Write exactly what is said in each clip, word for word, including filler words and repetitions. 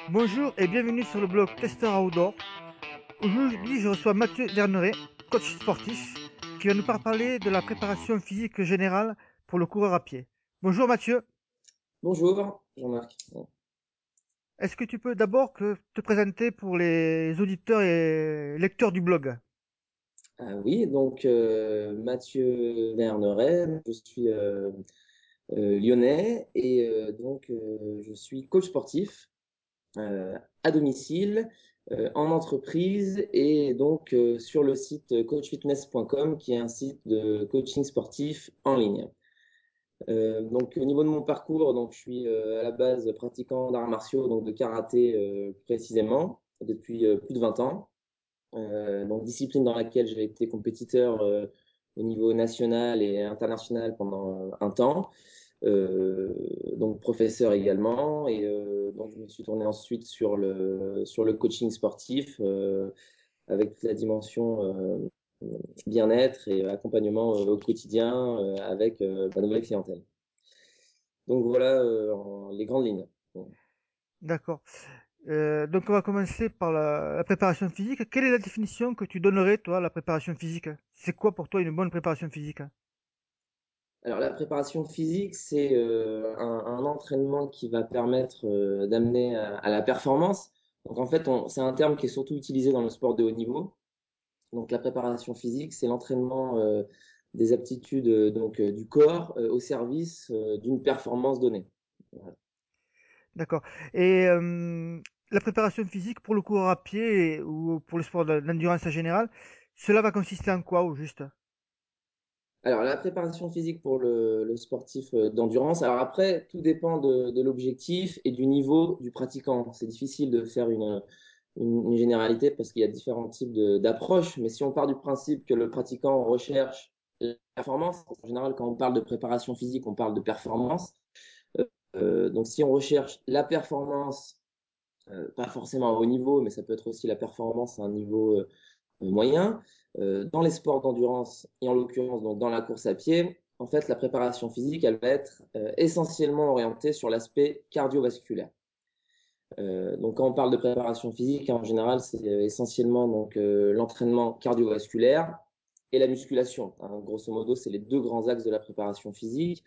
Bonjour et bienvenue sur le blog Tester Outdoor. Aujourd'hui, je reçois Mathieu Verneret, coach sportif, qui va nous parler de la préparation physique générale pour le coureur à pied. Bonjour Mathieu, Bonjour, Jean-Marc. est-ce que tu peux d'abord que te présenter pour les auditeurs et lecteurs du blog? Ah oui, donc euh, Mathieu Verneret, je suis euh, euh, lyonnais et euh, donc euh, je suis coach sportif euh, à domicile, euh, en entreprise et donc euh, sur le site coach fitness point com qui est un site de coaching sportif en ligne. Euh, donc au niveau de mon parcours, donc je suis euh, à la base pratiquant d'arts martiaux, donc de karaté euh, précisément, depuis euh, plus de vingt ans. Euh, donc discipline dans laquelle j'ai été compétiteur euh, au niveau national et international pendant euh, un temps, euh, donc professeur également, et euh, donc je me suis tourné ensuite sur le sur le coaching sportif euh, avec toute la dimension euh, bien-être et accompagnement euh, au quotidien euh, avec euh, ma nouvelle clientèle. Donc voilà euh, en- les grandes lignes. D'accord. Euh, donc on va commencer par la, la préparation physique. Quelle est la définition que tu donnerais, toi, à la préparation physique? C'est quoi pour toi une bonne préparation physique? Alors, la préparation physique, c'est euh, un, un entraînement qui va permettre euh, d'amener à, à la performance. Donc, en fait, on- c'est un terme qui est surtout utilisé dans le sport de haut niveau. Donc, la préparation physique, c'est l'entraînement euh, des aptitudes euh, donc euh, du corps euh, au service euh, d'une performance donnée. Voilà. D'accord. Et euh, la préparation physique pour le coureur à pied et- ou pour le sport de- d'endurance en général, cela va consister en quoi au juste? Alors, la préparation physique pour le, le sportif euh, d'endurance. Alors après, tout dépend de, de l'objectif et du niveau du pratiquant. C'est difficile de faire une, une, une généralité parce qu'il y a différents types de- d'approches. Mais si on part du principe que le pratiquant recherche la performance, en général, quand on parle de préparation physique, on parle de performance. Euh, euh, donc, si on recherche la performance, euh, pas forcément à haut niveau, mais ça peut être aussi la performance à un niveau euh, moyen. Euh, dans les sports d'endurance, et en l'occurrence donc dans la course à pied, en fait, la préparation physique, elle va être euh, essentiellement orientée sur l'aspect cardiovasculaire. Euh, donc, quand on parle de préparation physique, en général, c'est euh, essentiellement donc euh, l'entraînement cardiovasculaire et la musculation. Hein. Grosso modo, c'est les deux grands axes de la préparation physique.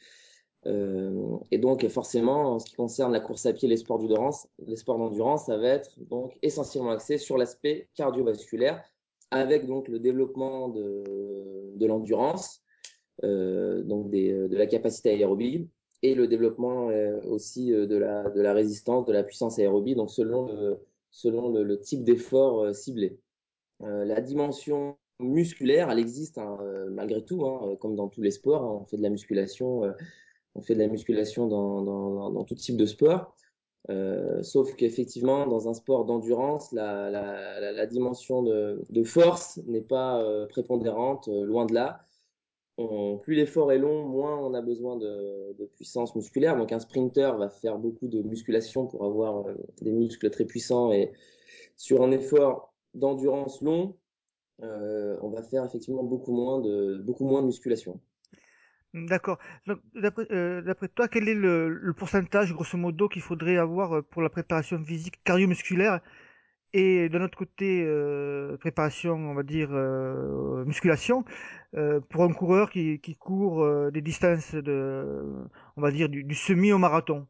Euh, et donc, forcément, en ce qui concerne la course à pied, les sports d'endurance, les sports d'endurance, ça va être donc essentiellement axé sur l'aspect cardiovasculaire, avec donc le développement de, de l'endurance, euh, donc des, de la capacité aérobie, et le développement euh, aussi euh, de la, de la résistance, de la puissance aérobie, donc selon le, selon le, le type d'effort euh, ciblé. Euh, la dimension musculaire, elle existe hein, euh, malgré tout, hein, comme dans tous les sports. Hein, on fait de la musculation. Euh, on fait de la musculation dans, dans, dans tout type de sport. Euh, sauf qu'effectivement, dans un sport d'endurance, la, la, la, la dimension de, de force n'est pas euh, prépondérante, euh, loin de là. On- plus l'effort est long, moins on a besoin de, de puissance musculaire. Donc un sprinter va faire beaucoup de musculation pour avoir euh, des muscles très puissants. Et sur un effort d'endurance long, euh, on va faire effectivement beaucoup moins de, beaucoup moins de musculation. D'accord. Donc, d'après euh, d'après toi, quel est le, le pourcentage, grosso modo, qu'il faudrait avoir euh, pour la préparation physique cardio-musculaire et de notre côté, euh, préparation, on va dire, euh, musculation, euh, pour un coureur qui, qui court euh, des distances de, on va dire, du, du semi au marathon?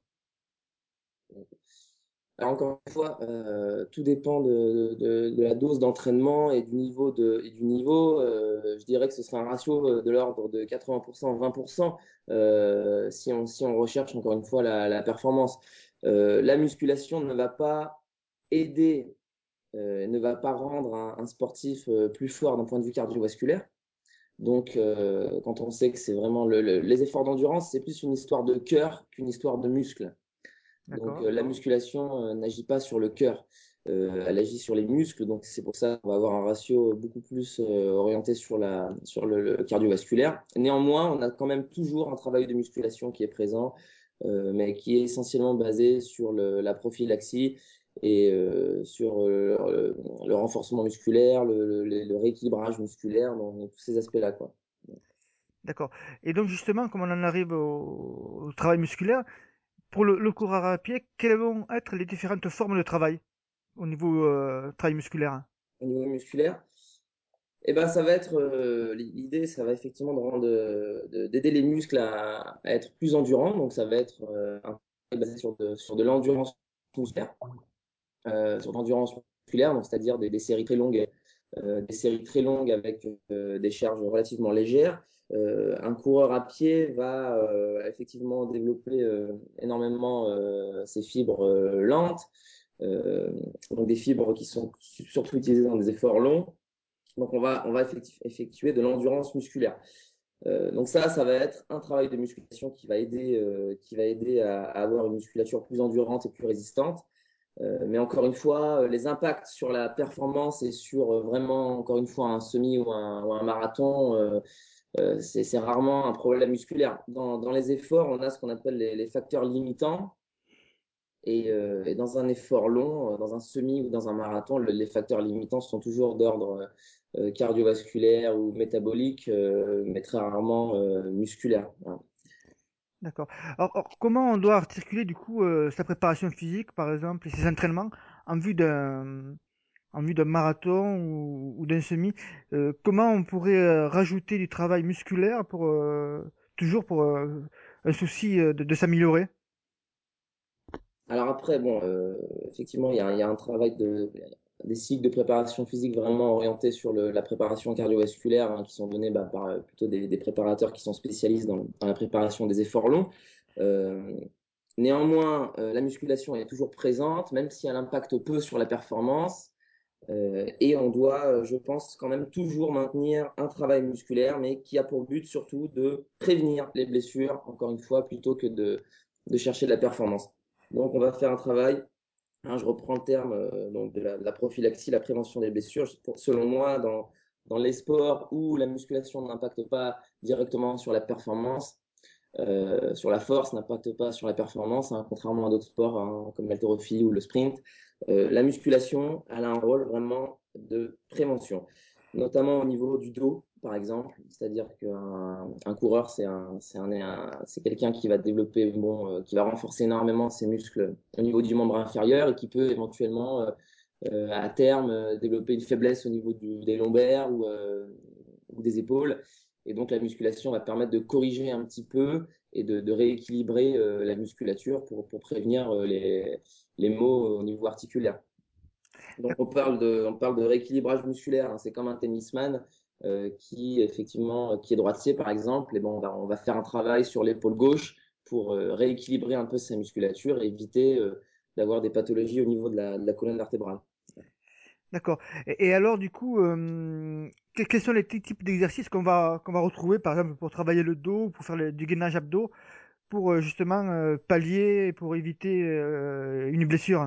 Alors encore une fois, euh, tout dépend de, de, de la dose d'entraînement et du niveau de, et du niveau. Euh, je dirais que ce serait un ratio euh, de l'ordre de quatre-vingts pour cent, vingt pour cent euh, si on, si on recherche encore une fois la, la performance. Euh, la musculation ne va pas aider, euh, ne va pas rendre un, un sportif euh, plus fort d'un point de vue cardiovasculaire. Donc, euh, quand on sait que c'est vraiment le, le- les efforts d'endurance, c'est plus une histoire de cœur qu'une histoire de muscle. Donc, D'accord. euh, la musculation euh, n'agit pas sur le cœur, euh, elle agit sur les muscles. Donc, c'est pour ça qu'on va avoir un ratio beaucoup plus euh, orienté sur, la, sur le, le cardiovasculaire. Néanmoins, on a quand même toujours un travail de musculation qui est présent, euh, mais qui est essentiellement basé sur le, la prophylaxie et euh, sur euh, le, le renforcement musculaire, le, le, le rééquilibrage musculaire, dans tous ces aspects-là, quoi. D'accord. Et donc justement, comme on en arrive au, au travail musculaire, pour le, le coureur à pied, quelles vont être les différentes formes de travail au niveau euh, travail musculaire? Au niveau musculaire, et ben, ça va être euh, l'idée, ça va effectivement de rendre, de- d'aider les muscles à, à être plus endurants. Donc, ça va être euh, un travail basé sur de, sur de l'endurance musculaire, euh, sur l'endurance musculaire, donc c'est-à-dire des, des séries très longues, euh, des séries très longues avec euh, des charges relativement légères. Euh, un coureur à pied va euh, effectivement développer euh, énormément euh, ses fibres euh, lentes, euh, donc des fibres qui sont surtout utilisées dans des efforts longs. Donc, on va, on va effectuer de l'endurance musculaire. Euh, donc ça, ça va être un travail de musculation qui va aider, euh, qui va aider à, à avoir une musculature plus endurante et plus résistante. Euh, mais encore une fois, les impacts sur la performance et sur euh, vraiment, encore une fois, un semi ou un, ou un marathon, euh, euh, c'est, c'est rarement un problème musculaire. Dans, dans les efforts, on a ce qu'on appelle les, les facteurs limitants. Et, euh, et dans un effort long, euh, dans un semi ou dans un marathon, le- les facteurs limitants sont toujours d'ordre euh, cardiovasculaire ou métabolique, euh, mais très rarement euh, musculaire. Voilà. D'accord. Alors, alors, comment on doit articuler du coup euh, sa préparation physique, par exemple, et ses entraînements en vue d'un en vue d'un marathon ou, ou d'un semi? Euh, comment on pourrait euh, rajouter du travail musculaire pour euh, toujours pour euh, un souci euh, de, de s'améliorer? Alors après, bon, euh, effectivement, il y a, il y a un travail de, des cycles de préparation physique vraiment orientés sur le- la préparation cardiovasculaire, hein, qui sont donnés bah, par euh, plutôt des, des préparateurs qui sont spécialistes dans, dans la préparation des efforts longs. Euh, Néanmoins, euh, la musculation est toujours présente, même si elle impacte peu sur la performance. Euh, et on doit, euh, je pense, quand même toujours maintenir un travail musculaire, mais qui a pour but surtout de prévenir les blessures, encore une fois, plutôt que de, de chercher de la performance. Donc, on va faire un travail, hein, je reprends le terme euh, donc de la, de la prophylaxie, la prévention des blessures. Pour, selon moi, dans, dans les sports où la musculation n'impacte pas directement sur la performance, euh, sur la force, n'impacte pas sur la performance, hein, contrairement à d'autres sports, hein, comme l'haltérophilie ou le sprint. Euh, la musculation, elle a un rôle vraiment de prévention, notamment au niveau du dos, par exemple. C'est-à-dire qu'un un coureur, c'est un, c'est un, un, c'est quelqu'un qui va développer, bon, euh, qui va renforcer énormément ses muscles au niveau du membre inférieur et qui peut éventuellement, euh, euh, à terme, euh, développer une faiblesse au niveau du, des lombaires ou, euh, ou des épaules. Et donc, la musculation va permettre de corriger un petit peu et de, de rééquilibrer euh, la musculature pour, pour prévenir euh, les, les maux au niveau articulaire. Donc, on parle de, on parle de rééquilibrage musculaire, hein. C'est comme un tennisman euh, qui, effectivement, qui est droitier, par exemple. Et bon, on va, on va faire un travail sur l'épaule gauche pour euh, rééquilibrer un peu sa musculature et éviter euh, d'avoir des pathologies au niveau de la, de la colonne vertébrale. D'accord. Et, et alors, du coup, euh, que- quels sont les ty- types d'exercices qu'on va, qu'on va retrouver, par exemple, pour travailler le dos, pour faire le- du gainage abdos, pour euh, justement euh, pallier, et pour éviter euh, une blessure?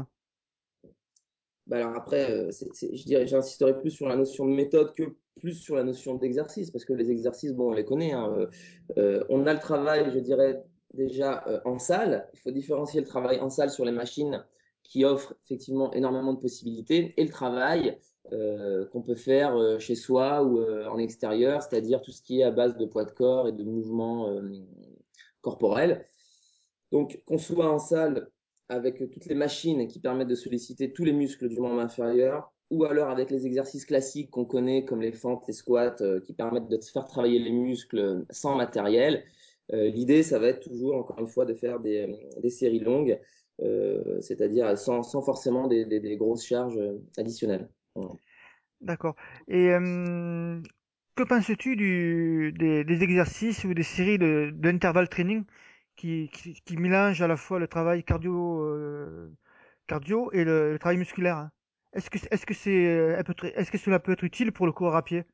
Bah alors après, euh, c'est, c'est- je dirais, j'insisterai plus sur la notion de méthode que plus sur la notion d'exercice, parce que les exercices, bon, on les connaît, hein. Euh, euh, on a le travail, je dirais, déjà euh, en salle. Il faut différencier le travail en salle sur les machines qui offrent effectivement énormément de possibilités et le travail euh, qu'on peut faire euh, chez soi ou euh, en extérieur, c'est-à-dire tout ce qui est à base de poids de corps et de mouvements euh, corporels. Donc, qu'on soit en salle avec toutes les machines qui permettent de solliciter tous les muscles du membre inférieur, ou alors avec les exercices classiques qu'on connaît comme les fentes, les squats, euh, qui permettent de faire travailler les muscles sans matériel. Euh, l'idée, ça va être toujours, encore une fois, de faire des, des séries longues, euh, c'est-à-dire sans, sans forcément des, des, des grosses charges additionnelles. Voilà. D'accord. Et euh, que penses-tu du, des, des exercices ou des séries de, d'intervalle training qui, qui, qui mélangent à la fois le travail cardio, euh, cardio et le, le travail musculaire, hein? Est-ce que, est-ce que c'est, euh, un peu très- est-ce que cela peut être utile pour le coureur à pied?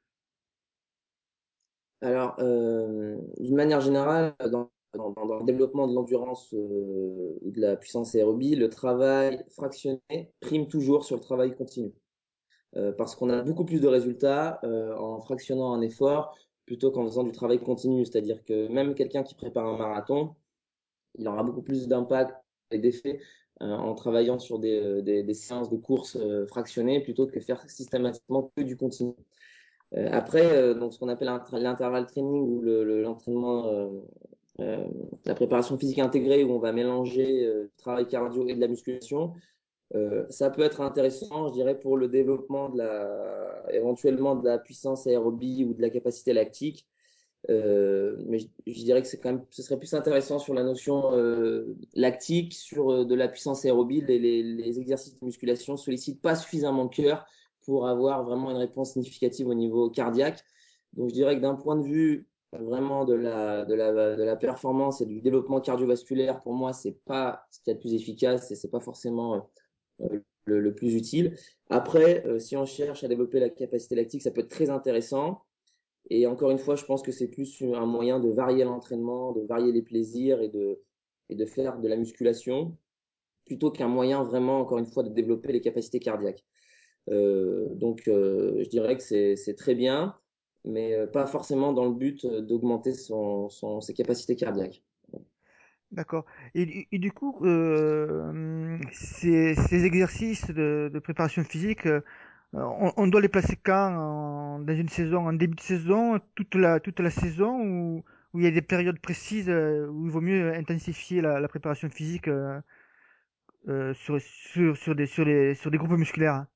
Alors, euh, d'une manière générale, dans, dans, dans le développement de l'endurance euh, et de la puissance aérobie, le travail fractionné prime toujours sur le travail continu. Euh, parce qu'on a beaucoup plus de résultats euh, en fractionnant un effort plutôt qu'en faisant du travail continu. C'est-à-dire que même quelqu'un qui prépare un marathon, il aura beaucoup plus d'impact et d'effet euh, en travaillant sur des, euh, des, des séances de course euh, fractionnées plutôt que faire systématiquement que du continu. Euh, après, euh, donc ce qu'on appelle l'intervalle training ou le, le, l'entraînement euh, euh, la préparation physique intégrée où on va mélanger euh, du travail cardio et de la musculation, euh, ça peut être intéressant, je dirais, pour le développement de la, éventuellement de la puissance aérobie ou de la capacité lactique. Euh, mais je, je dirais que c'est quand même, ce serait plus intéressant sur la notion euh, lactique, sur euh, de la puissance aérobie. Les, les, les exercices de musculation sollicitent pas suffisamment le cœur pour avoir vraiment une réponse significative au niveau cardiaque. Donc je dirais que d'un point de vue vraiment de la, de la, de la performance et du développement cardiovasculaire, pour moi, c'est pas ce qu'il y a de plus efficace et c'est pas forcément euh, le, le plus utile. Après, euh, si on cherche à développer la capacité lactique, ça peut être très intéressant. Et encore une fois, je pense que c'est plus un moyen de varier l'entraînement, de varier les plaisirs et de, et de faire de la musculation, plutôt qu'un moyen vraiment, encore une fois, de développer les capacités cardiaques. Euh, donc, euh, je dirais que c'est, c'est très bien, mais euh, pas forcément dans le but d'augmenter son, son, ses capacités cardiaques. D'accord. Et, du et du coup, euh, ces, ces exercices de, de préparation physique, euh, on, on doit les placer quand? En- dans une saison, en début de saison, toute la, toute la saison, ou où il y a des périodes précises euh, où il vaut mieux intensifier la, la préparation physique euh, euh, sur, sur, sur des, sur les, sur des groupes musculaires, hein?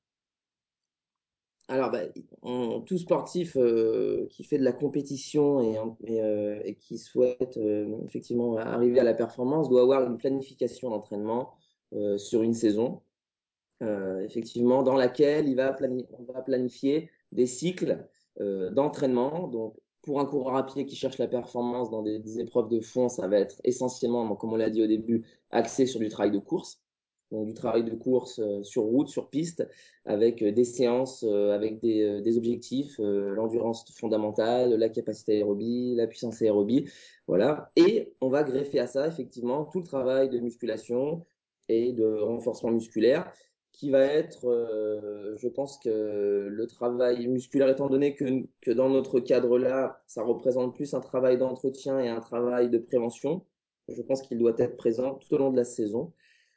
Alors, bah, on- tout sportif euh, qui fait de la compétition et, et, euh, et qui souhaite euh, effectivement arriver à la performance doit avoir une planification d'entraînement euh, sur une saison, euh, effectivement, dans laquelle il va plani- on va planifier des cycles euh, d'entraînement. Donc, pour un coureur à pied qui cherche la performance dans des, des épreuves de fond, ça va être essentiellement, comme on l'a dit au début, axé sur du travail de course. Donc, du travail de course euh, sur route, sur piste, avec euh, des séances, euh, avec des, euh, des objectifs, euh, l'endurance fondamentale, la capacité aérobie, la puissance aérobie. Voilà. Et on va greffer à ça, effectivement, tout le travail de musculation et de renforcement musculaire qui va être, euh, je pense que le travail musculaire, étant donné que, que dans notre cadre-là, ça représente plus un travail d'entretien et un travail de prévention, je pense qu'il doit être présent tout au long de la saison,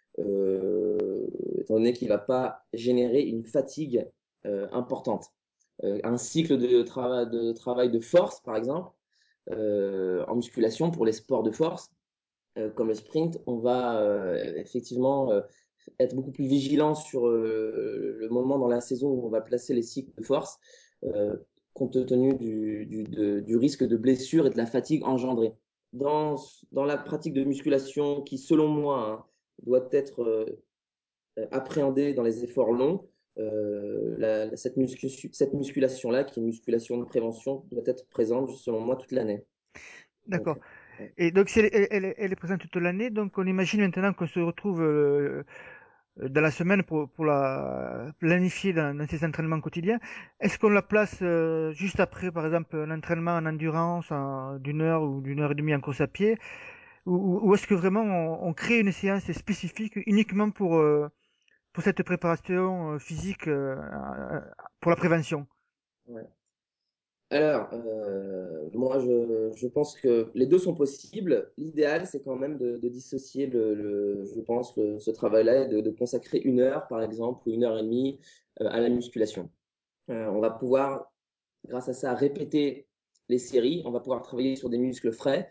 euh, étant donné qu'il ne va pas générer une fatigue euh, importante. Euh, un cycle de, trava de travail de force, par exemple, euh, en musculation pour les sports de force, euh, comme le sprint, on va euh, effectivement euh, être beaucoup plus vigilant sur euh, le moment dans la saison où on va placer les cycles de force, euh, compte tenu du, du, de, du risque de blessure et de la fatigue engendrée. Dans, dans la pratique de musculation qui, selon moi, hein, doit être euh, appréhendée dans les efforts longs, euh, la, cette, muscu cette musculation-là, qui est une musculation de prévention, doit être présente, selon moi, toute l'année. Donc, D'accord. Et donc, si elle, elle, elle est elle est présente toute l'année, donc on imagine maintenant qu'on se retrouve euh, dans la semaine pour, pour la planifier dans, dans ses entraînements quotidiens. Est-ce qu'on la place euh, juste après, par exemple, un entraînement en endurance en- d'une heure ou d'une heure et demie en course à pied, ou, ou- ou est-ce que vraiment on, on crée une séance spécifique uniquement pour, euh, pour cette préparation euh, physique euh, euh, pour la prévention? ouais. Alors, euh, moi, je, je pense que les deux sont possibles. L'idéal, c'est quand même de, de dissocier, le, le- je pense, le- ce travail-là et de, de consacrer une heure, par exemple, ou une heure et demie euh, à la musculation. Euh, on va pouvoir, grâce à ça, répéter les séries. On va pouvoir travailler sur des muscles frais.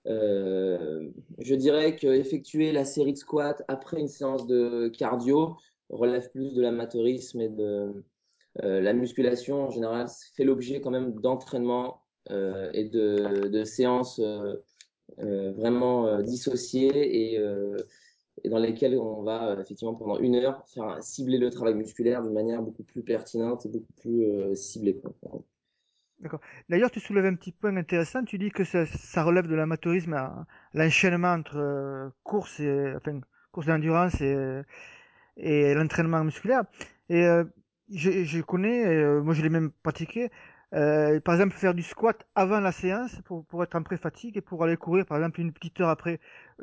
Euh, je dirais que effectuer la série de squats après une séance de cardio relève plus de l'amateurisme et de euh, la musculation, en général, fait l'objet quand même d'entraînement euh, et de, de séances euh, euh, vraiment euh, dissociées et, euh, et dans lesquelles on va euh, effectivement pendant une heure faire cibler le travail musculaire d'une manière beaucoup plus pertinente et beaucoup plus euh, ciblée, quoi. D'accord. D'ailleurs, tu soulèves un petit point intéressant. Tu dis que ça, ça relève de l'amateurisme, à- l'enchaînement entre euh, course et, enfin, course d'endurance et, et l'entraînement musculaire. Et euh, je, je connais, euh, moi je l'ai même pratiqué, euh, par exemple faire du squat avant la séance pour, pour être en pré-fatigue et pour aller courir par exemple une petite heure après.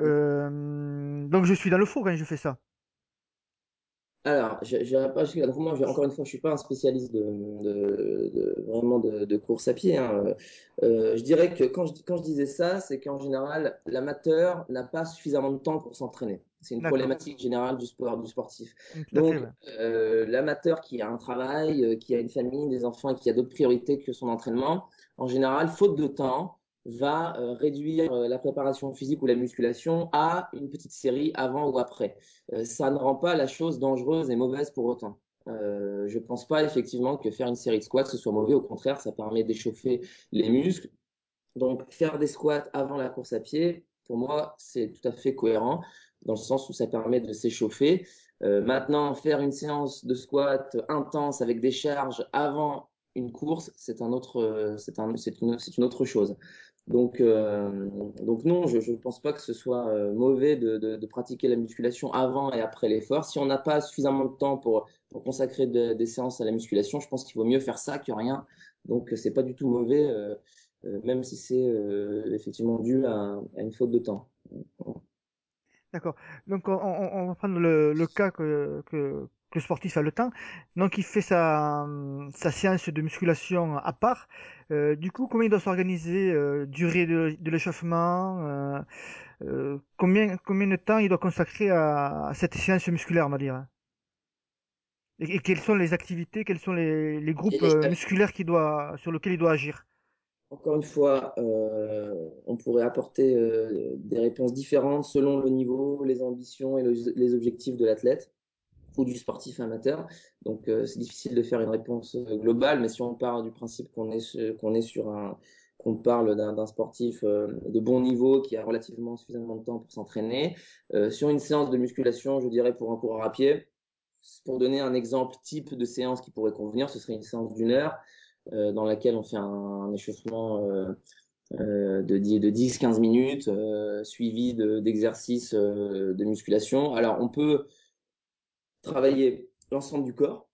Euh, donc je suis dans le four quand je fais ça. Alors, je n'irai pas jusqu'à. Donc, moi, je- encore une fois, je suis pas un spécialiste de, de- de- vraiment de, de course à pied, hein. Euh, je dirais que quand je, quand je disais ça, c'est qu'en général, l'amateur n'a pas suffisamment de temps pour s'entraîner. C'est une D'accord. problématique générale du sport, du sportif. Mm, tout à fait, Donc, ouais. euh, l'amateur qui a un travail, euh, qui a une famille, des enfants et qui a d'autres priorités que son entraînement, en général, faute de temps, va euh, réduire euh, la préparation physique ou la musculation à une petite série avant ou après. Euh, ça ne rend pas la chose dangereuse et mauvaise pour autant. Euh, je ne pense pas effectivement que faire une série de squats ce soit mauvais. Au contraire, ça permet d'échauffer les muscles. Donc, faire des squats avant la course à pied, pour moi, c'est tout à fait cohérent dans le sens où ça permet de s'échauffer. Euh, maintenant, faire une séance de squat intense avec des charges avant une course, c'est un autre, c'est un, c'est une, c'est une autre chose. Donc, euh, donc non, je ne pense pas que ce soit euh, mauvais de, de, de pratiquer la musculation avant et après l'effort. Si on n'a pas suffisamment de temps pour, pour consacrer de- des séances à la musculation, je pense qu'il vaut mieux faire ça que rien. Donc, c'est pas du tout mauvais. Euh, euh, même si c'est euh, effectivement dû à, à une faute de temps. D'accord. Donc on, on- on va prendre le, le cas que, que, que le sportif a le temps. Donc il fait sa, sa séance de musculation à part. Euh, du coup, comment il doit s'organiser, euh, durée de, de l'échauffement, euh, euh, combien, combien de temps il doit consacrer à, à cette séance musculaire, on va dire. Et, et quelles sont les activités, quels sont les, les Et groupes les- euh, musculaires qui doit, sur lesquels il doit agir. Encore une fois, euh, on pourrait apporter euh, des réponses différentes selon le niveau, les ambitions et le- les objectifs de l'athlète ou du sportif amateur. Donc, euh, c'est difficile de faire une réponse euh, globale, mais si on part du principe qu'on est, sur- qu'on est sur un, qu'on parle d'un d'un sportif euh, de bon niveau qui a relativement suffisamment de temps pour s'entraîner, euh, sur une séance de musculation, je dirais pour un coureur à pied, pour donner un exemple type de séance qui pourrait convenir, ce serait une séance d'une heure euh, dans laquelle on fait un, un échauffement euh, euh, de, de dix quinze minutes euh, suivi de- d'exercices euh, de musculation. Alors, on peut travailler l'ensemble du corps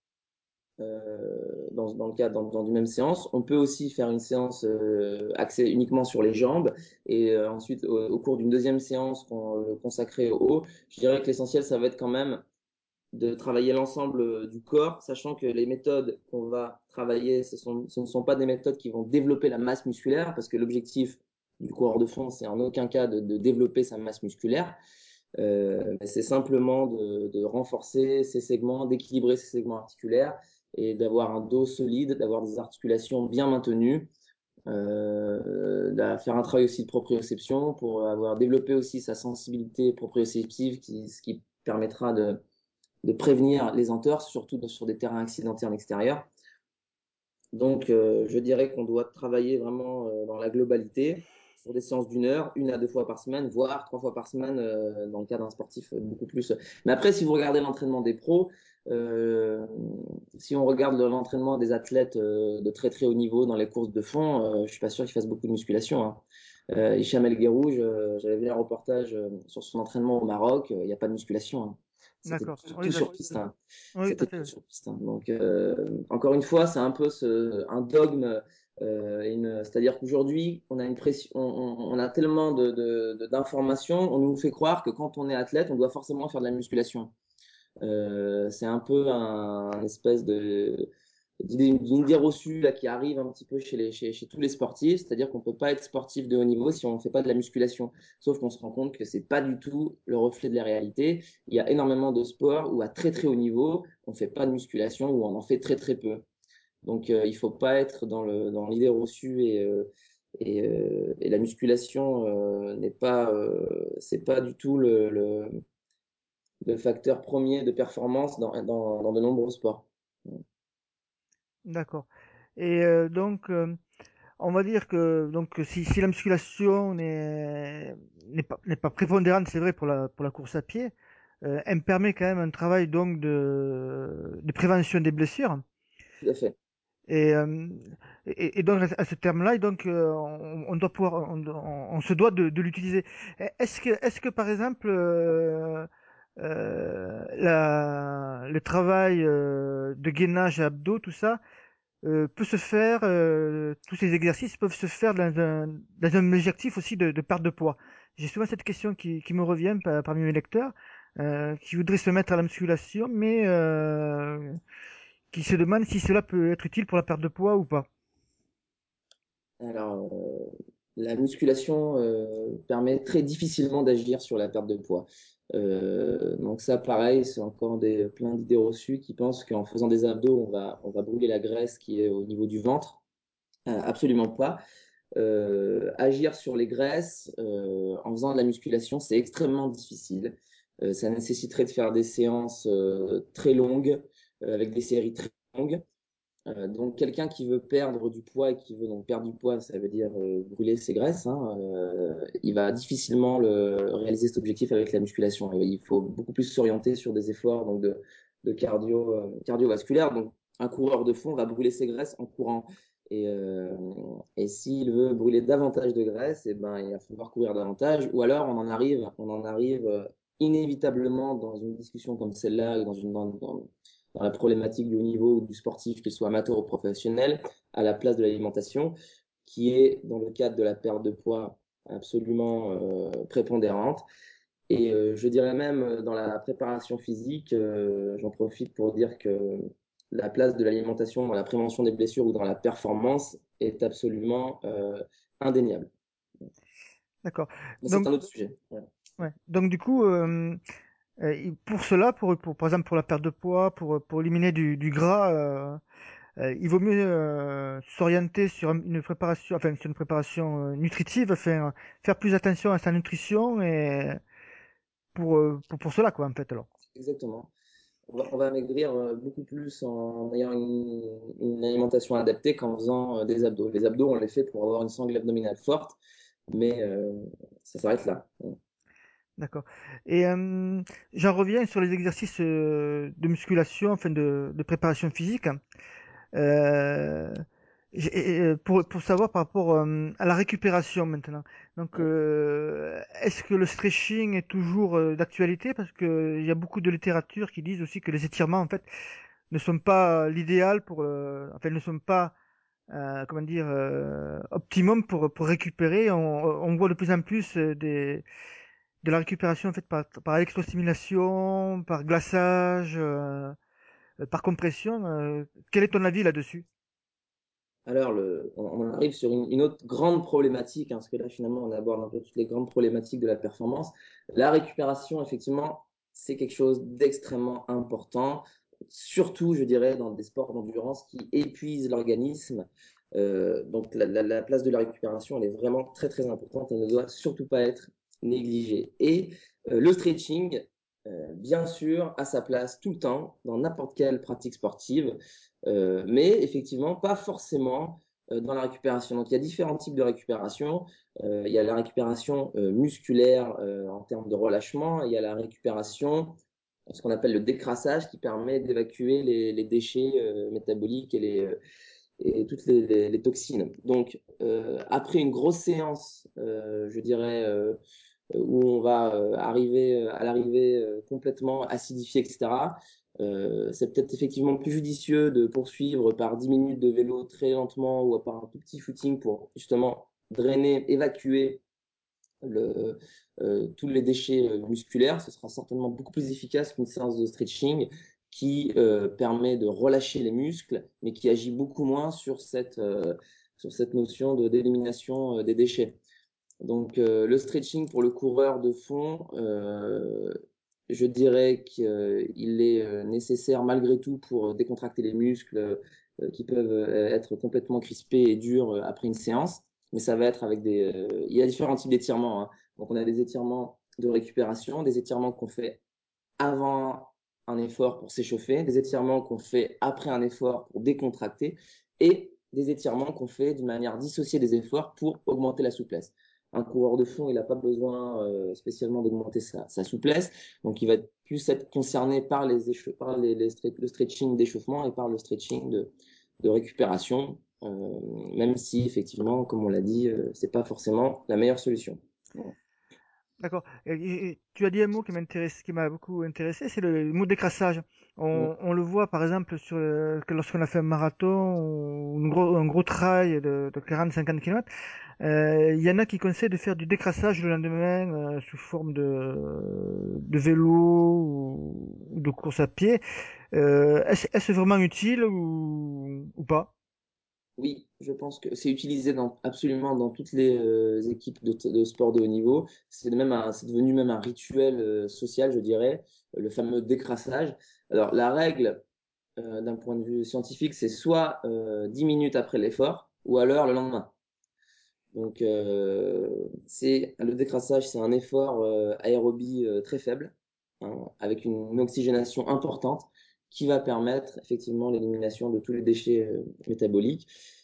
euh, dans, dans le cadre dans, dans une même séance. On peut aussi faire une séance euh, axée uniquement sur les jambes et euh, ensuite au, au cours d'une deuxième séance qu'on- consacrée au haut. Je dirais que l'essentiel, ça va être quand même de travailler l'ensemble euh, du corps, sachant que les méthodes qu'on va travailler, ce, sont, ce ne sont pas des méthodes qui vont développer la masse musculaire, parce que l'objectif du coureur de fond, c'est en aucun cas de, de développer sa masse musculaire, euh, mais c'est simplement de, de renforcer ses segments, d'équilibrer ses segments articulaires et d'avoir un dos solide, d'avoir des articulations bien maintenues, euh, de faire un travail aussi de proprioception pour avoir développé aussi sa sensibilité proprioceptive, qui, ce qui permettra de de prévenir les entorses, surtout sur des terrains accidentés en extérieur. Donc, euh, je dirais qu'on doit travailler vraiment euh, dans la globalité sur des séances d'une heure, une à deux fois par semaine, voire trois fois par semaine euh, dans le cas d'un sportif euh, beaucoup plus. Mais après, si vous regardez l'entraînement des pros, euh, si on regarde l'entraînement des athlètes euh, de très très haut niveau dans les courses de fond, euh, je suis pas sûr qu'ils fassent beaucoup de musculation. Hein. Euh, Hicham El Guerrouj, euh, j'avais vu un reportage euh, sur son entraînement au Maroc, il n'y a pas de musculation. Hein. C'était D'accord. tout, Oui, tout sur d'accord. piste. Hein. Oui, tout à C'était fait. tout Oui. sur piste. Hein. Donc, euh, encore une fois, c'est un peu ce, un dogme. Euh, une, c'est-à-dire qu'aujourd'hui, on a une pression, on, on, on a tellement de, de, de, d'informations, on nous fait croire que quand on est athlète, on doit forcément faire de la musculation. Euh, c'est un peu un, un espèce de d'une idée reçue là, qui arrive un petit peu chez, les, chez, chez tous les sportifs, c'est-à-dire qu'on peut pas être sportif de haut niveau si on ne fait pas de la musculation. Sauf qu'on se rend compte que c'est pas du tout le reflet de la réalité. Il y a énormément de sports où à très très haut niveau, on fait pas de musculation ou on en fait très très peu. Donc euh, il faut pas être dans le dans l'idée reçue et euh, et, euh, et la musculation euh, n'est pas euh, c'est pas du tout le, le, le facteur premier de performance dans, dans, dans de nombreux sports. D'accord. Et euh, donc, euh, on va dire que donc si, si la musculation n'est n'est pas n'est pas prépondérante, c'est vrai pour la pour la course à pied, euh, elle me permet quand même un travail donc de de prévention des blessures. Tout à fait. Et, euh, et, et donc à ce terme-là, et donc euh, on, on doit pouvoir, on, on- on se doit de, de l'utiliser. Est-ce que, est-ce que par exemple, euh, euh, la, le travail euh, de gainage abdos, tout ça, euh, peut se faire, euh, tous ces exercices peuvent se faire dans un, dans un objectif aussi de, de perte de poids. J'ai souvent cette question qui, qui me revient par- parmi mes lecteurs, euh, qui voudraient se mettre à la musculation, mais euh, qui se demandent si cela peut être utile pour la perte de poids ou pas. Alors, euh, la musculation euh, permet très difficilement d'agir sur la perte de poids. Euh, donc ça, pareil, c'est encore des, plein d'idées reçues qui pensent qu'en faisant des abdos, on va, on va brûler la graisse qui est au niveau du ventre. Euh, absolument pas. euh, agir sur les graisses euh, en faisant de la musculation, c'est extrêmement difficile. Euh, ça nécessiterait de faire des séances euh, très longues, euh, avec des séries très longues. Euh, donc, quelqu'un qui veut perdre du poids et qui veut donc perdre du poids, ça veut dire euh, brûler ses graisses, hein, euh, il va difficilement le, réaliser cet objectif avec la musculation. Il faut beaucoup plus s'orienter sur des efforts donc de, de cardio, euh, cardiovasculaire. Donc, un coureur de fond va brûler ses graisses en courant. Et, euh, et s'il veut brûler davantage de graisse, eh ben, il va falloir courir davantage. Ou alors, on en arrive, on en arrive euh, inévitablement dans une discussion comme celle-là, dans une, dans, dans, dans la problématique du haut niveau du sportif, qu'il soit amateur ou professionnel, à la place de l'alimentation, qui est, dans le cadre de la perte de poids, absolument euh, prépondérante. Et euh, je dirais même, euh, dans la préparation physique, euh, j'en profite pour dire que la place de l'alimentation dans la prévention des blessures ou dans la performance est absolument euh, indéniable. D'accord. Mais c'est Donc, un autre sujet. Ouais. ouais. Donc du coup, euh, euh, pour cela, pour, pour, par exemple pour la perte de poids, pour, pour éliminer du, du gras, euh, euh, il vaut mieux euh, s'orienter sur une préparation, enfin sur une préparation euh, nutritive, faire, faire plus attention à sa nutrition et pour, euh, pour, pour cela, quoi, en fait, alors. Exactement. On va, on va maigrir euh, beaucoup plus en ayant une, une alimentation adaptée qu'en faisant euh, des abdos. Les abdos, on les fait pour avoir une sangle abdominale forte, mais euh, ça s'arrête là. D'accord. Et euh, j'en reviens sur les exercices euh, de musculation, enfin de, de préparation physique. Euh, j'ai- euh, pour, pour savoir par rapport euh, à la récupération maintenant. Donc, euh, est-ce que le stretching est toujours euh, d'actualité? Parce que il y a beaucoup de littérature qui disent aussi que les étirements en fait ne sont pas l'idéal pour, euh, enfin ne sont pas euh, comment dire euh, optimum pour pour récupérer. On, on voit de plus en plus euh, des de la récupération en fait par, par électrostimulation, par glaçage, euh, par compression. Euh, quel est ton avis là-dessus? Alors, le, on, on arrive sur une, une autre grande problématique, hein, parce que là, finalement, on aborde un peu toutes les grandes problématiques de la performance. La récupération, effectivement, c'est quelque chose d'extrêmement important, surtout, je dirais, dans des sports d'endurance qui épuisent l'organisme. Euh, donc, la, la, la place de la récupération, elle est vraiment très, très importante. Elle ne doit surtout pas être négligée. Et euh, le stretching, euh, bien sûr, a sa place tout le temps, dans n'importe quelle pratique sportive. Euh, mais effectivement, pas forcément euh, dans la récupération. Donc, il y a différents types de récupération. Euh, il y a la récupération euh, musculaire euh, en termes de relâchement. Il y a la récupération, ce qu'on appelle le décrassage, qui permet d'évacuer les, les déchets euh, métaboliques et, les, euh, et toutes les, les, les toxines. Donc, euh, après une grosse séance, euh, je dirais, euh, où on va euh, arriver à l'arrivée euh, complètement acidifié, et cetera. Euh, c'est peut-être effectivement plus judicieux de poursuivre par dix minutes de vélo très lentement ou par un tout petit footing pour justement drainer, évacuer le, euh, tous les déchets euh, musculaires. Ce sera certainement beaucoup plus efficace qu'une séance de stretching qui euh, permet de relâcher les muscles, mais qui agit beaucoup moins sur cette, euh, sur cette notion de, d'élimination euh, des déchets. Donc, euh, le stretching pour le coureur de fond, euh, je dirais qu'il est euh, nécessaire malgré tout pour décontracter les muscles euh, qui peuvent euh, être complètement crispés et durs euh, après une séance. Mais ça va être avec des... euh, il y a différents types d'étirements, hein. Donc, on a des étirements de récupération, des étirements qu'on fait avant un effort pour s'échauffer, des étirements qu'on fait après un effort pour décontracter et des étirements qu'on fait d'une manière dissociée des efforts pour augmenter la souplesse. Un coureur de fond, il n'a pas besoin euh, spécialement d'augmenter sa, sa, souplesse, donc il va plus être concerné par, les par les, les, le stretching d'échauffement et par le stretching de, de récupération, euh, même si effectivement, comme on l'a dit, euh, c'est pas forcément la meilleure solution. Voilà. D'accord. Et, et- et tu as dit un mot qui m'intéresse, qui m'a beaucoup intéressé, c'est le, le mot décrassage. Mm. On, on le voit par exemple sur le- que lorsqu'on a fait un marathon ou une gros- un gros trail de, de quarante à cinquante kilomètres, euh, il y en a qui conseillent de faire du décrassage le lendemain euh, sous forme de, de vélo ou, ou de course à pied. Euh, est-ce, est-ce vraiment utile ou, ou pas? Oui, je pense que c'est utilisé dans, absolument dans toutes les euh, équipes de, de sport de haut niveau. C'est même un- c'est devenu même un rituel euh, social, je dirais, le fameux décrassage. Alors, la règle, euh, d'un point de vue scientifique, c'est soit euh, dix minutes après l'effort, ou alors le lendemain. Donc, euh, c'est, le décrassage, c'est un effort euh, aérobie euh, très faible, hein, avec une, une oxygénation importante qui va permettre effectivement l'élimination de tous les déchets euh, métaboliques.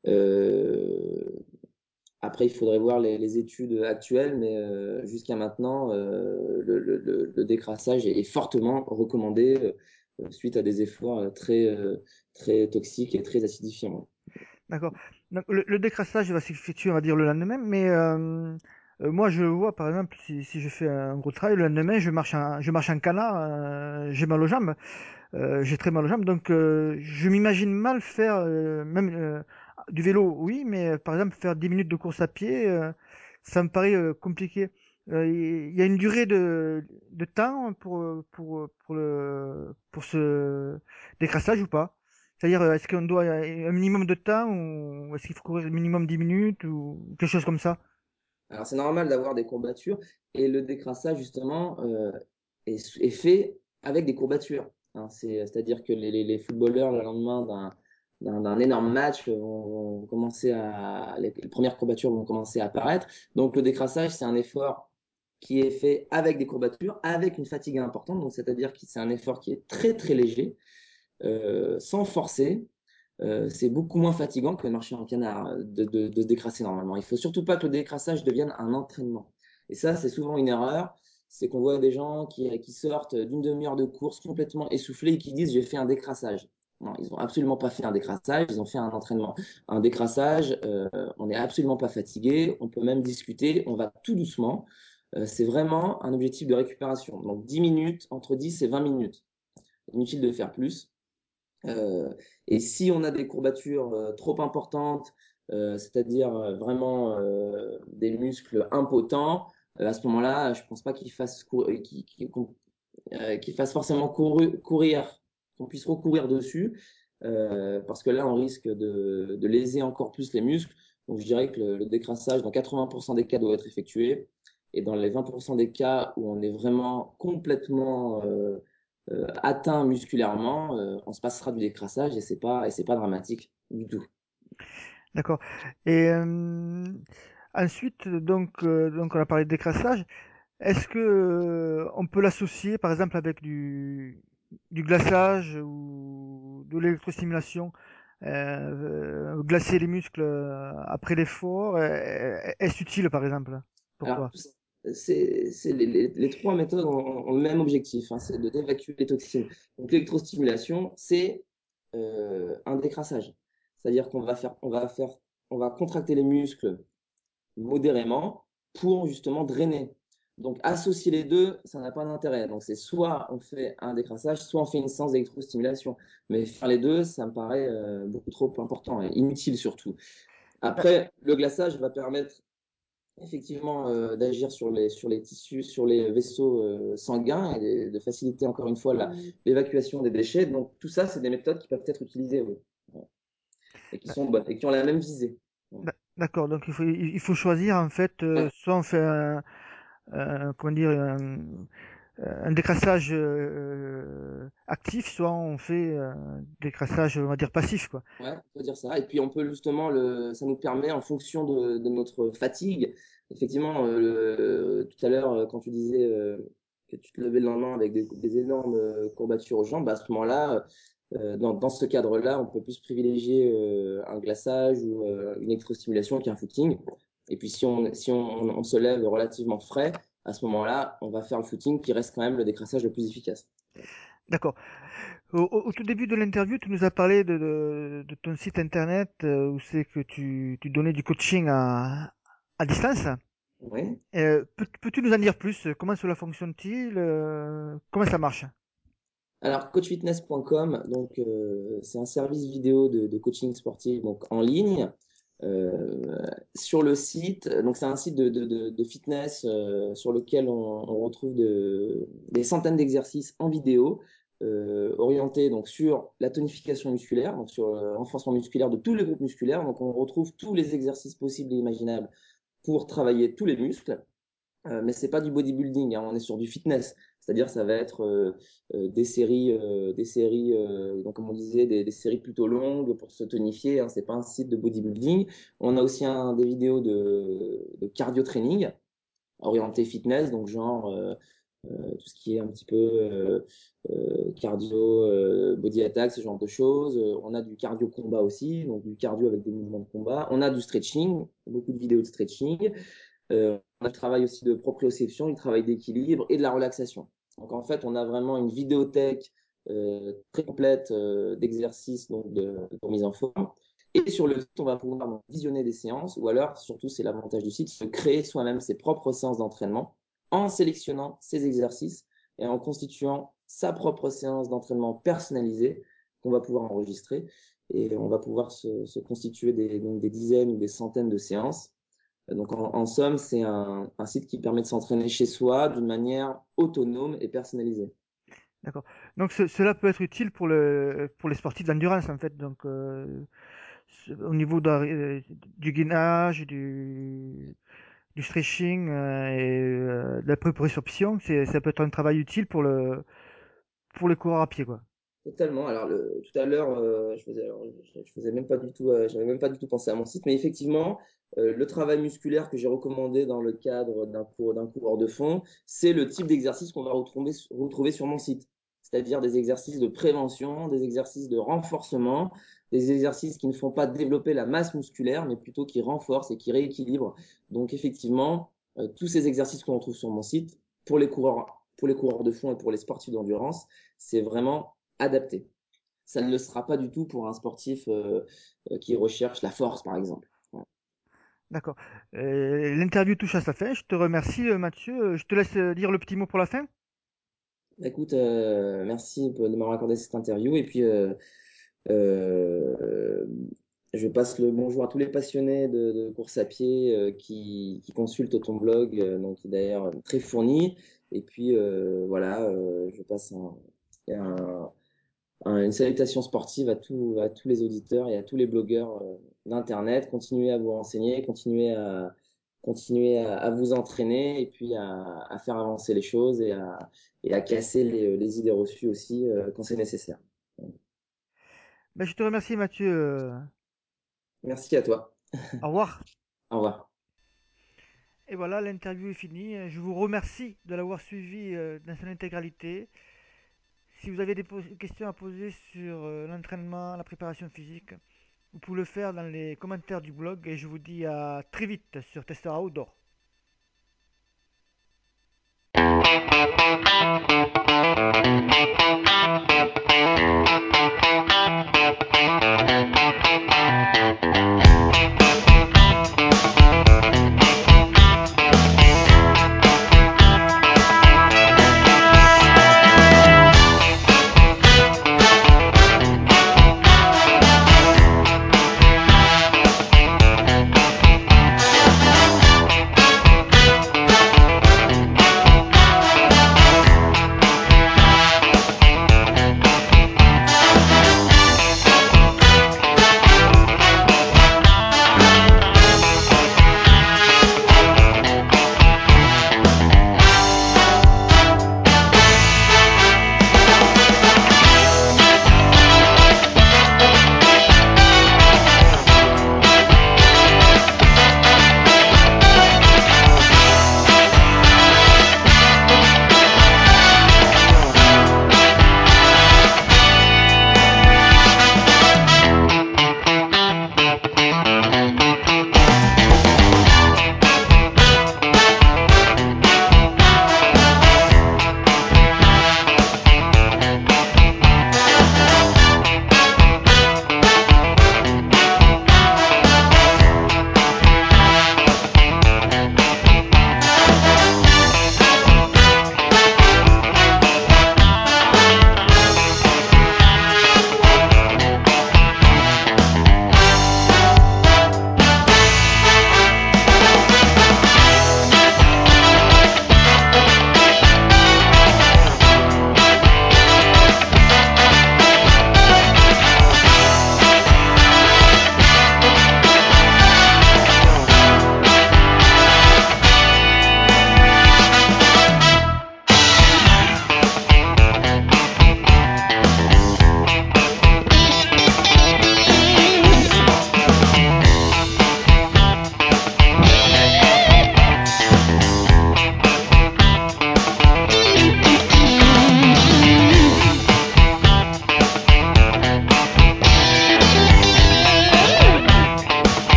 Euh, Après, il faudrait voir les, les études actuelles, mais euh, jusqu'à maintenant, euh, le, le, le, le décrassage est, est fortement recommandé euh, suite à des efforts euh, très, euh, très toxiques et très acidifiants. D'accord. Donc, le, le décrassage va s'effectuer, on va dire, le lendemain, mais euh, euh, moi, je vois, par exemple, si, si je fais un gros travail, le lendemain, je marche en, je marche en canard, euh, j'ai mal aux jambes, euh, j'ai très mal aux jambes, donc euh, je m'imagine mal faire, euh, même euh, du vélo, oui, mais euh, par exemple, faire dix minutes de course à pied, euh, ça me paraît euh, compliqué. Euh, Il y a une durée de, de temps pour, pour, pour, le, pour ce décrassage ou pas? C'est-à-dire, euh, est-ce qu'on doit un minimum de temps ou est-ce qu'il faut courir minimum dix minutes ou quelque chose comme ça? Alors, c'est normal d'avoir des courbatures et le décrassage, justement, euh, est, est fait avec des courbatures, hein. C'est, c'est-à-dire que les, les, les footballeurs, le lendemain d'un, d'un, d'un énorme match, vont, vont commencer à, les, les premières courbatures vont commencer à apparaître. Donc, le décrassage, c'est un effort qui est fait avec des courbatures, avec une fatigue importante. Donc, c'est-à-dire que c'est un effort qui est très, très léger, euh, sans forcer. Euh, c'est beaucoup moins fatigant que marcher en canard, euh, de, de, de se décrasser normalement. Il faut surtout pas que le décrassage devienne un entraînement. Et ça, c'est souvent une erreur. C'est qu'on voit des gens qui, qui sortent d'une demi-heure de course complètement essoufflés et qui disent j'ai fait un décrassage. Non, ils n'ont absolument pas fait un décrassage, ils ont fait un entraînement. Un décrassage, euh, on n'est absolument pas fatigué, on peut même discuter, on va tout doucement. Euh, c'est vraiment un objectif de récupération. Donc dix minutes, entre dix et vingt minutes. Inutile de faire plus. Euh, et si on a des courbatures euh, trop importantes, euh, c'est-à-dire euh, vraiment euh, des muscles impotents, euh, à ce moment-là, je pense pas qu'il fasse, cou- qu'il, qu'il- qu'on- euh, qu'il fasse forcément couru- courir, qu'on puisse recourir dessus, euh, parce que là, on risque de, de léser encore plus les muscles. Donc, je dirais que le, le décrassage, dans quatre-vingts pour cent des cas, doit être effectué. Et dans les vingt pour cent des cas où on est vraiment complètement euh, euh, atteint musculairement, euh, on se passera du décrassage et c'est pas et c'est pas dramatique du tout. D'accord. Et euh, ensuite, donc, euh, donc on a parlé de décrassage. Est-ce que euh, on peut l'associer, par exemple, avec du, du glaçage ou de l'électrostimulation, euh, euh, glacer les muscles euh, après l'effort, euh, est-ce utile, par exemple, pour Alors, toi? c'est, c'est les, les- les trois méthodes ont, ont le même objectif, hein, c'est de d'évacuer les toxines. Donc, l'électrostimulation, c'est euh, un décrassage. C'est-à-dire qu'on va faire, on va faire, on va contracter les muscles modérément pour justement drainer. Donc, associer les deux, ça n'a pas d'intérêt. Donc, c'est soit on fait un décrassage, soit on fait une séance d'électrostimulation. Mais faire les deux, ça me paraît euh, beaucoup trop important et inutile surtout. Après, le glaçage va permettre effectivement euh, d'agir sur les, sur les tissus, sur les vaisseaux euh, sanguins et de, de faciliter encore une fois la- l'évacuation des déchets. Donc tout ça, c'est des méthodes qui peuvent être utilisées, oui, et qui sont bonnes et qui ont la même visée. D'a- D'accord, donc il faut, il faut choisir, en fait, euh, Ouais, soit on fait un, un- comment dire, un, un décrassage euh, actif, soit on fait un décrassage, on va dire, passif, quoi. ouais, on peut dire ça. Et puis on peut justement, le, ça nous permet en fonction de, de notre fatigue, effectivement, euh, le- tout à l'heure, euh, quand tu disais euh, que tu te levais le lendemain avec des, des énormes euh, courbatures aux jambes, bah, à ce moment-là, Euh, dans, dans ce cadre-là, on peut plus privilégier euh, un glaçage ou euh, une électrostimulation qu'un footing. Et puis si on, si on, on se lève relativement frais, à ce moment-là, on va faire le footing qui reste quand même le décrassage le plus efficace. D'accord. Au, au- au tout début de l'interview, tu nous as parlé de, de, de ton site internet euh, où c'est que tu, tu donnais du coaching à, à distance. Oui. Euh, peux, peux-tu nous en dire plus? Comment cela fonctionne-t-il? Euh, comment ça marche? Alors, coach fitness point com, donc euh, c'est un service vidéo de, de coaching sportif donc en ligne. Euh, sur le site, donc c'est un site de, de, de, de fitness euh, sur lequel on, on retrouve de, des centaines d'exercices en vidéo euh, orientés donc sur la tonification musculaire, donc sur le renforcement musculaire de tous les groupes musculaires. Donc on retrouve tous les exercices possibles et imaginables pour travailler tous les muscles. Euh, mais c'est pas du bodybuilding, hein, on est sur du fitness. C'est-à-dire, ça va être euh, euh, des séries, euh, des séries, euh, donc comme on disait, des, des séries plutôt longues pour se tonifier. Hein, c'est pas un site de bodybuilding. On a aussi un, des vidéos de, de cardio training orienté fitness, donc genre euh, euh, tout ce qui est un petit peu euh, euh, cardio, euh, body attack, ce genre de choses. Euh, on a du cardio combat aussi, donc du cardio avec des mouvements de combat. On a du stretching, beaucoup de vidéos de stretching. Euh, on a le travail aussi de proprioception, du travail d'équilibre et de la relaxation. Donc en fait, on a vraiment une vidéothèque euh, très complète euh, d'exercices, donc de, de mise en forme. Et sur le site, on va pouvoir visionner des séances, ou alors, surtout, c'est l'avantage du site, de créer soi-même ses propres séances d'entraînement en sélectionnant ses exercices et en constituant sa propre séance d'entraînement personnalisée qu'on va pouvoir enregistrer. Et on va pouvoir se, se constituer des, donc des dizaines ou des centaines de séances. Donc, en, en somme, c'est un, un site qui permet de s'entraîner chez soi d'une manière autonome et personnalisée. D'accord. Donc ce- cela peut être utile pour le pour les sportifs d'endurance en fait. Donc euh, ce- au niveau de la- euh, du gainage, du du stretching euh, et euh, de la proprioception, c'est ça peut être un travail utile pour le pour les coureurs à pied quoi. Totalement. Alors, le, tout à l'heure, euh, je faisais, alors, je, je faisais même pas du tout, euh, j'avais même pas du tout pensé à mon site, mais effectivement, euh, le travail musculaire que j'ai recommandé dans le cadre d'un cours, d'un coureur de fond, c'est le type d'exercice qu'on va retrouver, retrouver sur mon site. C'est-à-dire des exercices de prévention, des exercices de renforcement, des exercices qui ne font pas développer la masse musculaire, mais plutôt qui renforcent et qui rééquilibrent. Donc, effectivement, euh, tous ces exercices qu'on retrouve sur mon site, pour les coureurs, pour les coureurs de fond et pour les sportifs d'endurance, c'est vraiment adapté. Ça ne le sera pas du tout pour un sportif euh, euh, qui recherche la force, par exemple. Voilà. D'accord. Euh, L'interview touche à sa fin. Je te remercie euh, Mathieu. Je te laisse euh, dire le petit mot pour la fin. Écoute, euh, merci de m'avoir accordé cette interview. Et puis, euh, euh, je passe le bonjour à tous les passionnés de, de course à pied euh, qui, qui consultent ton blog, euh, donc qui est d'ailleurs très fourni. Et puis, euh, voilà, euh, je passe un, un, un- une salutation sportive à, tous à tous les auditeurs et à tous les blogueurs euh, d'Internet. Continuez à vous renseigner, continuez à, continuez à, à vous entraîner et puis à, à faire avancer les choses et à, et à casser les, les idées reçues aussi euh, quand c'est nécessaire. Ben, je te remercie Mathieu. Euh, Merci à toi. Au revoir. Au revoir. Et voilà, l'interview est finie. Je vous remercie de l'avoir suivi euh, dans son intégralité. Si vous avez des questions à poser sur euh, l'entraînement, la préparation physique, vous pouvez le faire dans les commentaires du blog et je vous dis à très vite sur Tester Outdoor.